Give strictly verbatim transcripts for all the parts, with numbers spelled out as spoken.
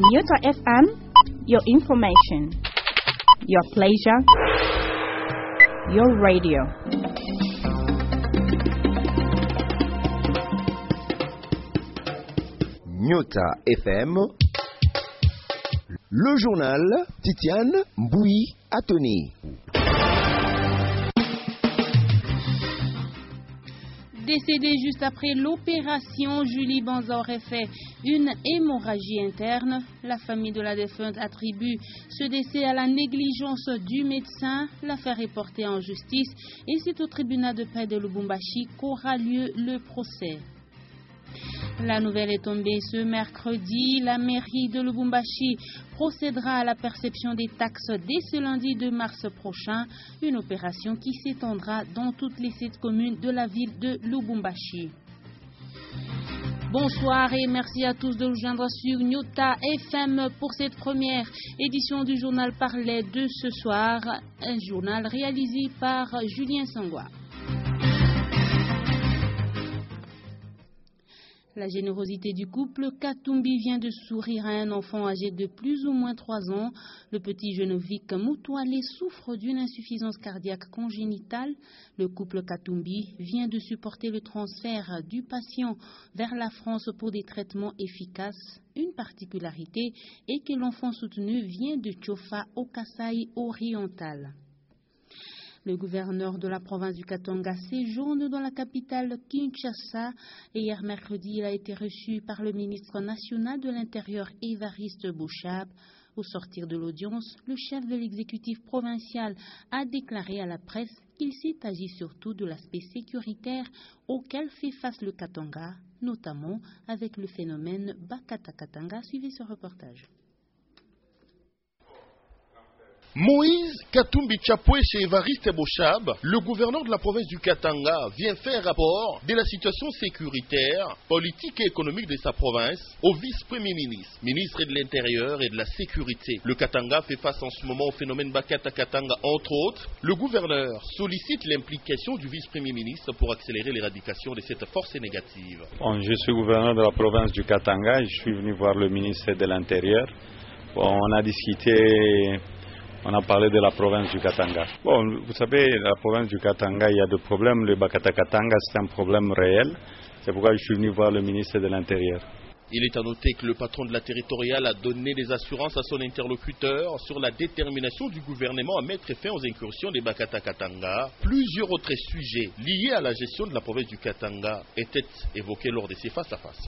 Nyota F M, your information, your pleasure, your radio. Nyota F M, le journal Titiane Mboui Atoni. Décédée juste après l'opération, Julie Banza aurait fait une hémorragie interne. La famille de la défunte attribue ce décès à la négligence du médecin. L'affaire est portée en justice et c'est au tribunal de paix de Lubumbashi qu'aura lieu le procès. La nouvelle est tombée ce mercredi. La mairie de Lubumbashi procédera à la perception des taxes dès ce lundi deux mars prochain. Une opération qui s'étendra dans toutes les sept communes de la ville de Lubumbashi. Bonsoir et merci à tous de nous joindre sur Nyota F M pour cette première édition du journal Parler de ce soir. Un journal réalisé par Julien Sangwa. La générosité du couple Katumbi vient de sourire à un enfant âgé de plus ou moins trois ans. Le petit Genovic Moutoualé souffre d'une insuffisance cardiaque congénitale. Le couple Katumbi vient de supporter le transfert du patient vers la France pour des traitements efficaces. Une particularité est que l'enfant soutenu vient de Tchofa au Kasaï oriental. Le gouverneur de la province du Katanga séjourne dans la capitale Kinshasa. Et hier mercredi, il a été reçu par le ministre national de l'Intérieur Évariste Bouchab. Au sortir de l'audience, le chef de l'exécutif provincial a déclaré à la presse qu'il s'est agi surtout de l'aspect sécuritaire auquel fait face le Katanga, notamment avec le phénomène Bakata Katanga. Suivez ce reportage. Moïse Katumbi Chapwe chez Évariste Bochab, le gouverneur de la province du Katanga, vient faire rapport de la situation sécuritaire, politique et économique de sa province au vice-premier ministre, ministre de l'Intérieur et de la Sécurité. Le Katanga fait face en ce moment au phénomène Bakata Katanga, entre autres. Le gouverneur sollicite l'implication du vice-premier ministre pour accélérer l'éradication de cette force négative. Bon, je suis gouverneur de la province du Katanga et je suis venu voir le ministre de l'Intérieur. Bon, on a discuté... On a parlé de la province du Katanga. Bon, vous savez, la province du Katanga, il y a des problèmes. Le Bakata Katanga, c'est un problème réel. C'est pourquoi je suis venu voir le ministre de l'Intérieur. Il est à noter que le patron de la territoriale a donné des assurances à son interlocuteur sur la détermination du gouvernement à mettre fin aux incursions des Bakata Katanga. Plusieurs autres sujets liés à la gestion de la province du Katanga étaient évoqués lors de ces face-à-face.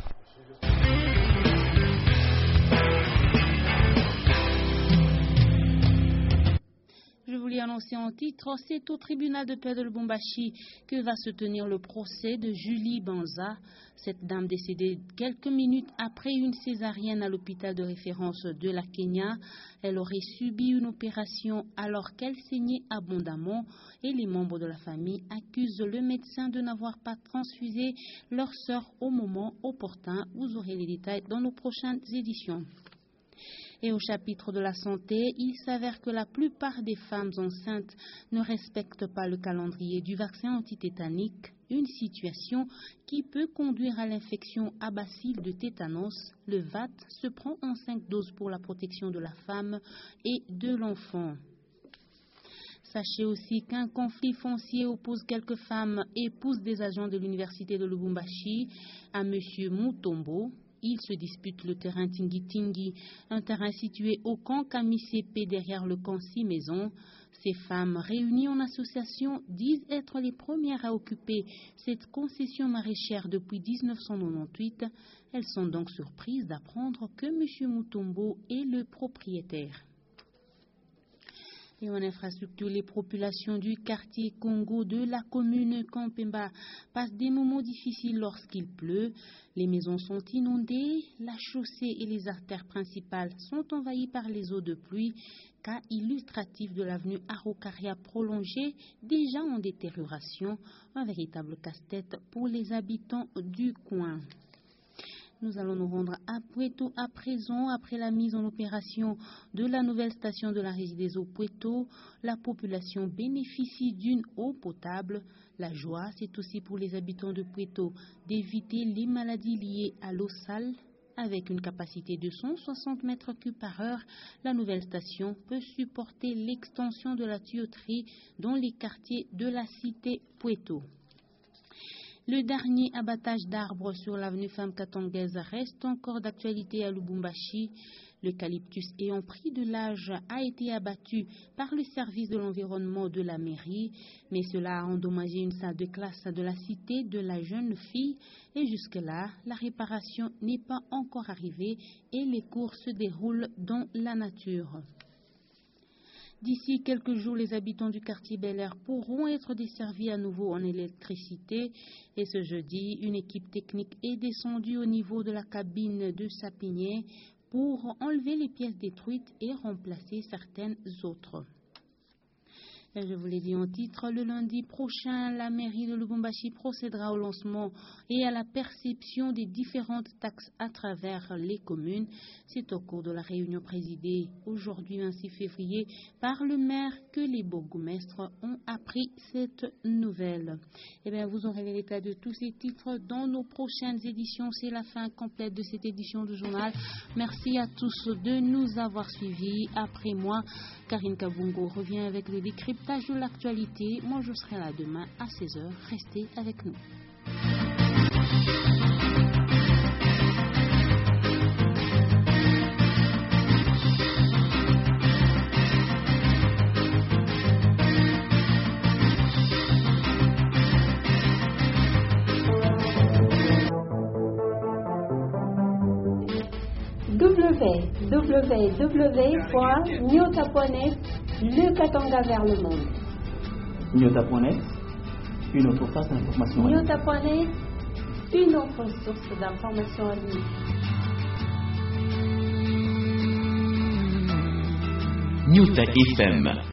Je voulais annoncer en titre, c'est au tribunal de paix de Lubumbashi que va se tenir le procès de Julie Banza. Cette dame décédée quelques minutes après une césarienne à l'hôpital de référence de la Kenya. Elle aurait subi une opération alors qu'elle saignait abondamment et les membres de la famille accusent le médecin de n'avoir pas transfusé leur sœur au moment opportun. Vous aurez les détails dans nos prochaines éditions. Et au chapitre de la santé, il s'avère que la plupart des femmes enceintes ne respectent pas le calendrier du vaccin antitétanique, une situation qui peut conduire à l'infection à bacille de tétanos. Le V A T se prend en cinq doses pour la protection de la femme et de l'enfant. Sachez aussi qu'un conflit foncier oppose quelques femmes épouses des agents de l'université de Lubumbashi à M. Mutombo. Ils se disputent le terrain Tingi Tingi, un terrain situé au camp Kami C P derrière le camp Six Maisons. Ces femmes réunies en association disent être les premières à occuper cette concession maraîchère depuis mille neuf cent quatre-vingt-dix-huit. Elles sont donc surprises d'apprendre que M. Mutombo est le propriétaire. Et en infrastructure, les populations du quartier Congo de la commune Kampemba passent des moments difficiles lorsqu'il pleut. Les maisons sont inondées, la chaussée et les artères principales sont envahies par les eaux de pluie. Cas illustratif de l'avenue Araucaria prolongée, déjà en détérioration, un véritable casse-tête pour les habitants du coin. Nous allons nous rendre à Pueto à présent. Après la mise en opération de la nouvelle station de la Régie des eaux Pueto, la population bénéficie d'une eau potable. La joie, c'est aussi pour les habitants de Pueto d'éviter les maladies liées à l'eau sale. Avec une capacité de cent soixante mètres cubes par heure, la nouvelle station peut supporter l'extension de la tuyauterie dans les quartiers de la cité Pueto. Le dernier abattage d'arbres sur l'avenue Femme Katangaise reste encore d'actualité à Lubumbashi. L'eucalyptus ayant pris de l'âge a été abattu par le service de l'environnement de la mairie, mais cela a endommagé une salle de classe de la cité de la jeune fille et jusque-là, la réparation n'est pas encore arrivée et les cours se déroulent dans la nature. D'ici quelques jours, les habitants du quartier Bel Air pourront être desservis à nouveau en électricité. Et ce jeudi, une équipe technique est descendue au niveau de la cabine de Sapigné pour enlever les pièces détruites et remplacer certaines autres. Et je vous l'ai dit en titre, le lundi prochain, la mairie de Lubumbashi procédera au lancement et à la perception des différentes taxes à travers les communes. C'est au cours de la réunion présidée aujourd'hui, vingt-six février, par le maire que les bourgmestres ont appris cette nouvelle. Eh bien, vous aurez les détails de tous ces titres dans nos prochaines éditions. C'est la fin complète de cette édition du journal. Merci à tous de nous avoir suivis. Après moi, Karine Kabungo revient avec le décryptage de l'actualité. Moi, je serai là demain à seize heures. Restez avec nous. w w w point nyota point net, le Katanga vers le monde. nyota point net, une autre face d'information. nyota point net, une autre source d'information en ligne. Nyota F M.